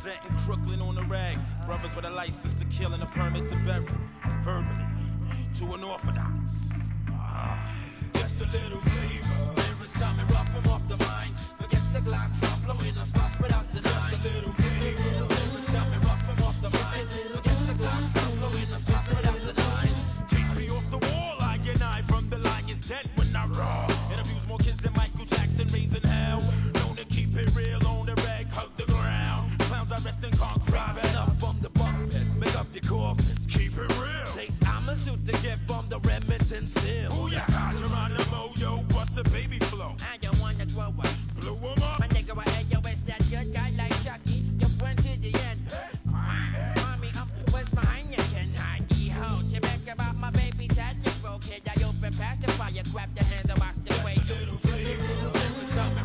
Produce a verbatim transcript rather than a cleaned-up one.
representing Crooklyn on the rag. Brothers with a license to kill and a permit to bury. Verbally, to an orthodox. Ah. Just a little flavor. Every time we rock 'em off the mind. Forget the Glock, stop blowing us, spots without the line. Just a little flavor. Every time we rock 'em off the mind. Forget the Glock, stop blowing us, spots without the lines. Take me off the wall, I and I from the lion's den when I raw. And abuse more kids than Michael Jackson raising hell.